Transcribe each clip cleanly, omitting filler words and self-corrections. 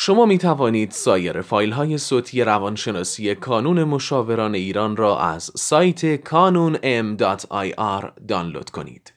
شما می توانید سایر فایل‌های صوتی روانشناسی کانون مشاوران ایران را از سایت kanunm.ir دانلود کنید.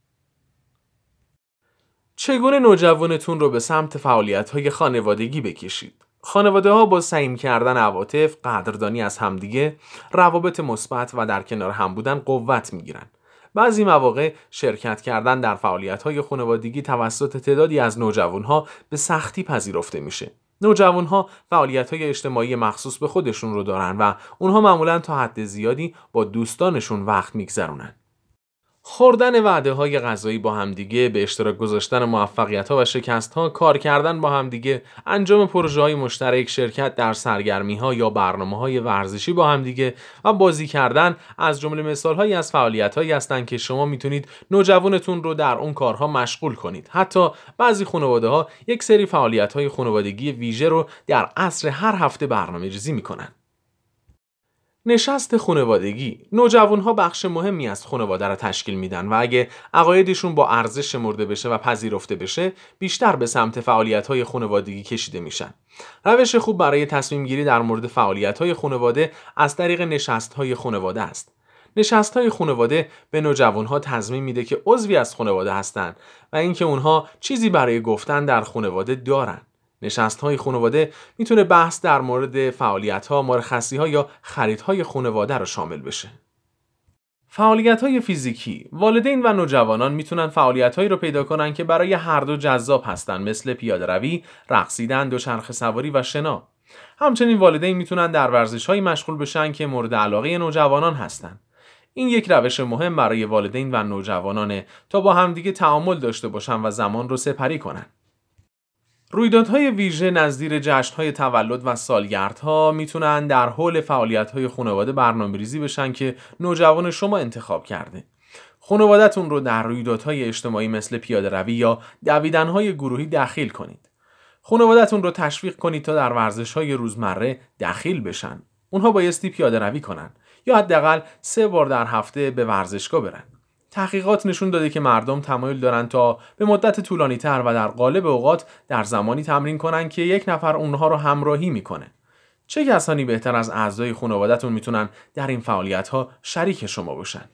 چگونه نوجوانتون رو به سمت فعالیت‌های خانوادگی بکشید؟ خانواده‌ها با سعی کردن عواطف، قدردانی از همدیگه، روابط مثبت و در کنار هم بودن قوت می‌گیرن. بعضی مواقع شرکت کردن در فعالیت‌های خانوادگی توسط تعدادی از نوجوان‌ها به سختی پذیرفته میشه. نوجوان‌ها فعالیت‌های اجتماعی مخصوص به خودشون رو دارن و اونها معمولاً تا حد زیادی با دوستانشون وقت می‌گذرونن. خوردن وعده‌های غذایی با همدیگه، به اشتراک گذاشتن موفقیت‌ها و شکست‌ها، کار کردن با همدیگه، انجام پروژه‌های مشترک، شرکت در سرگرمی‌ها یا برنامه‌های ورزشی با همدیگه و بازی کردن از جمله مثال‌هایی از فعالیت‌هایی هستند که شما میتونید نوجوانتون رو در اون کارها مشغول کنید. حتی بعضی خانواده‌ها یک سری فعالیت‌های خانوادگی ویژه رو در عصر هر هفته برنامه‌ریزی می‌کنن. نشست خانوادگی. نوجوان‌ها بخش مهمی از خانواده را تشکیل میدن و اگه عقایدشون با ارزش شمرده بشه و پذیرفته بشه، بیشتر به سمت فعالیت‌های خانوادگی کشیده میشن. روش خوب برای تصمیم گیری در مورد فعالیت‌های خانواده از طریق نشست‌های خانواده است. نشست‌های خانواده به نوجوان‌ها تضمین میده که عضوی از خانواده هستند و اینکه اونها چیزی برای گفتن در خانواده دارن. نشست‌های خانواده میتونه بحث در مورد فعالیت‌ها، مرخصی‌ها یا خریدهای خانواده را شامل بشه. فعالیت‌های فیزیکی. والدین و نوجوانان میتونن فعالیت‌هایی رو پیدا کنن که برای هر دو جذاب هستن، مثل پیاده‌روی، رقصیدن، دوچرخه سواری و شنا. همچنین والدین میتونن در ورزش‌هایی مشغول بشن که مورد علاقه نوجوانان هستن. این یک روش مهم برای والدین و نوجوانانه تا با همدیگه تعامل داشته باشن و زمان رو سپری کنن. رویدادهای ویژه نظیر جشن‌های تولد و سالگردها میتونن در حول فعالیت‌های خانواده برنامه‌ریزی بشن که نوجوان شما انتخاب کرده. خانواده‌تون رو در رویدادهای اجتماعی مثل پیاده‌روی یا دویدن‌های گروهی دخیل کنید. خانواده‌تون رو تشویق کنید تا در ورزش‌های روزمره دخیل بشن. اونها بایستی پیاده‌روی کنن یا حداقل 3 بار در هفته به ورزشگاه برن. تحقیقات نشون داده که مردم تمایل دارن تا به مدت طولانی تر و در قالب اوقات در زمانی تمرین کنن که یک نفر اونها رو همراهی میکنه. چه کسانی بهتر از اعضای خانواده‌تون میتونن در این فعالیت‌ها شریک شما باشن؟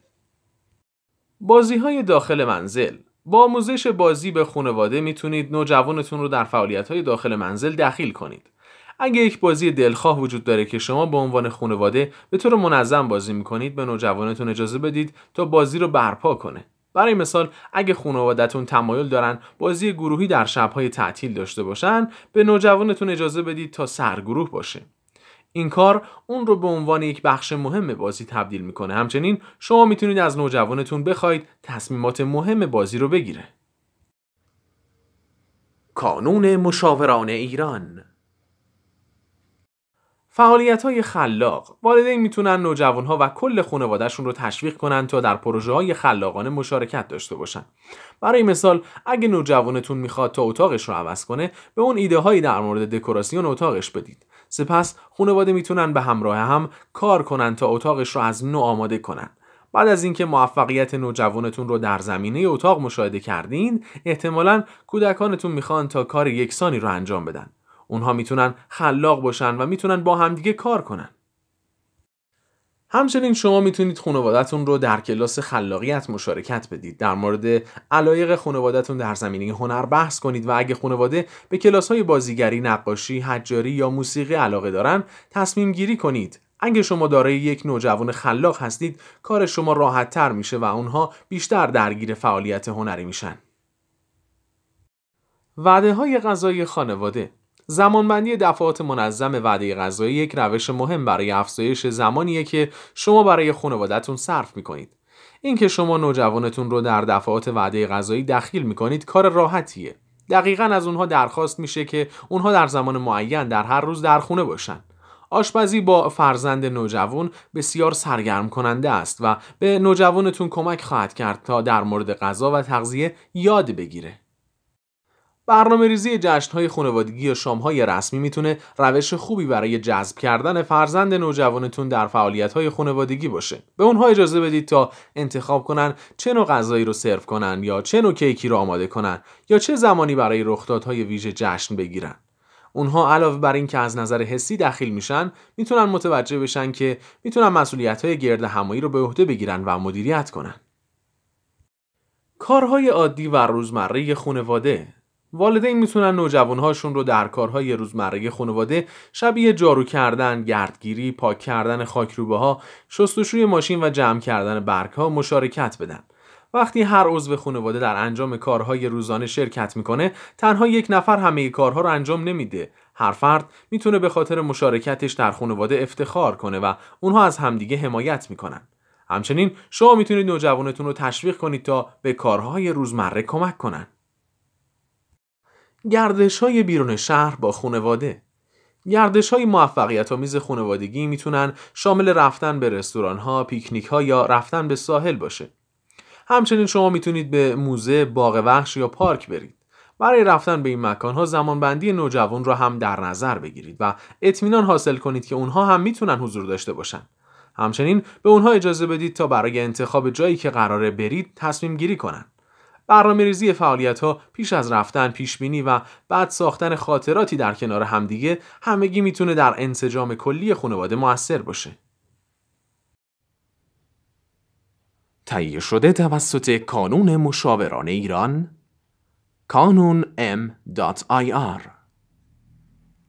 بازی‌های داخل منزل. با آموزش بازی به خانواده میتونید نوجوانتون رو در فعالیت‌های داخل منزل دخیل کنید. اگه یک بازی دلخواه وجود داره که شما به عنوان خانواده به طور منظم بازی میکنید، به نوجوانتون اجازه بدید تا بازی رو برپا کنه. برای مثال، اگه خانواده‌تون تمایل دارن بازی گروهی در شب‌های تعطیل داشته باشن، به نوجوانتون اجازه بدید تا سرگروه باشه. این کار اون رو به عنوان یک بخش مهم بازی تبدیل میکنه. همچنین شما میتونید از نوجوانتون بخواید تصمیمات مهم بازی رو بگیره. کانون مشاوران ایران. فعالیت‌های خلاق. والدین میتونن نوجوان‌ها و کل خانواده‌شون رو تشویق کنن تا در پروژه‌های خلاقانه مشارکت داشته باشن. برای مثال، اگه نوجوانتون میخواد تا اتاقش رو عوض کنه، به اون ایده‌هایی در مورد دکوراسیون اتاقش بدید. سپس خانواده میتونن به همراه هم کار کنن تا اتاقش رو از نو آماده کنن. بعد از اینکه موفقیت نوجوانتون رو در زمینه اتاق مشاهده کردین، احتمالاً کودکانتون میخوان تا کار یکسانی رو انجام بدن. اونها میتونن خلاق باشن و میتونن با همدیگه کار کنن. همچنین شما میتونید خانواده‌تون رو در کلاس خلاقیت مشارکت بدید. در مورد علایق خانواده‌تون در زمینه هنر بحث کنید و اگه خانواده به کلاس‌های بازیگری، نقاشی، حجاری یا موسیقی علاقه دارن، تصمیم گیری کنید. اگه شما دارای یک نوجوان خلاق هستید، کار شما راحت‌تر میشه و اونها بیشتر درگیر فعالیت هنری میشن. وعده‌های غذایی خانواده. زمانبندی دفعات منظم وعده غذایی یک روش مهم برای افزایش زمانیه که شما برای خانواده‌تون صرف می‌کنید. اینکه شما نوجوانتون رو در دفعات وعده غذایی دخیل می‌کنید کار راحتیه. دقیقاً از اونها درخواست میشه که اونها در زمان معین در هر روز در خونه باشن. آشپزی با فرزند نوجوان بسیار سرگرم کننده است و به نوجوانتون کمک خواهد کرد تا در مورد غذا و تغذیه یاد بگیره. برنامه‌ریزی جشن‌های خانوادگی یا شام‌های رسمی میتونه روش خوبی برای جذب کردن فرزند نوجوانتون در فعالیت‌های خانوادگی باشه. به اونها اجازه بدید تا انتخاب کنن چه نوع غذایی رو سرو کنن یا چه نوع کیکی رو آماده کنن یا چه زمانی برای رخدادهای ویژه جشن بگیرن. اونها علاوه بر این که از نظر حسی دخیل میشن، میتونن متوجه بشن که میتونن مسئولیت‌های گرد همایی رو به عهده بگیرن و مدیریت کنن. کارهای عادی و روزمره خانواده. والدین میتونن نوجوانهاشون رو در کارهای روزمره خانواده شبیه جارو کردن، گردگیری، پاک کردن خاکروبه‌ها، شستشوی ماشین و جمع کردن برگ‌ها مشارکت بدن. وقتی هر عضو خانواده در انجام کارهای روزانه شرکت میکنه، تنها یک نفر همه کارها رو انجام نمیده. هر فرد میتونه به خاطر مشارکتش در خانواده افتخار کنه و اونها از همدیگه حمایت میکنن. همچنین شما میتونید نوجوانتون رو تشویق کنید تا به کارهای روزمره کمک کنن. گردش‌های بیرون شهر با خانواده. گردش‌های موفقیت‌آمیز خانوادگی میتونن شامل رفتن به رستوران‌ها، پیکنیک‌ها یا رفتن به ساحل باشه. همچنین شما میتونید به موزه، باغ وحش یا پارک برید. برای رفتن به این مکان‌ها زمانبندی نوجوان را هم در نظر بگیرید و اطمینان حاصل کنید که اونها هم میتونن حضور داشته باشن. همچنین به اونها اجازه بدید تا برای انتخاب جایی که قراره برید تصمیم گیری کنن. برنامه‌ریزی فعالیت‌ها پیش از رفتن، پیشبینی و بعد ساختن خاطراتی در کنار همدیگه همگی میتونه در انسجام کلی خانواده مؤثر باشه. تهیه شده توسط کانون مشاوران ایران، kanunm.ir